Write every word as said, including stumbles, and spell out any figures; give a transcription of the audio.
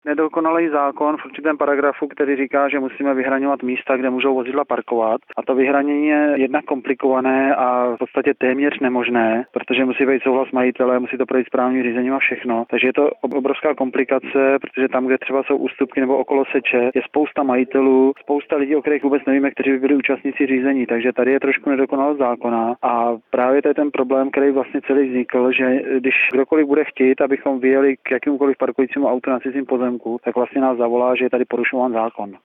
Nedokonalý zákon v určitém paragrafu, který říká, že musíme vyhraňovat místa, kde můžou vozidla parkovat. A to vyhranění je jednak komplikované a v podstatě téměř nemožné, protože musí být souhlas majitele, musí to projít správním řízením a všechno. Takže je to obrovská komplikace, protože tam, kde třeba jsou ústupky nebo okolo seče, je spousta majitelů, spousta lidí, o kterých vůbec nevíme, kteří by byli účastníci řízení. Takže tady je trošku nedokonalost zákona a právě to je ten problém, který vlastně celý vznikl, že když kdokoliv bude chtít, abychom vyjeli k jakémukoliv parkujícímu autu na cizím pozemku, tak vlastně nás zavolá, že je tady porušován zákon.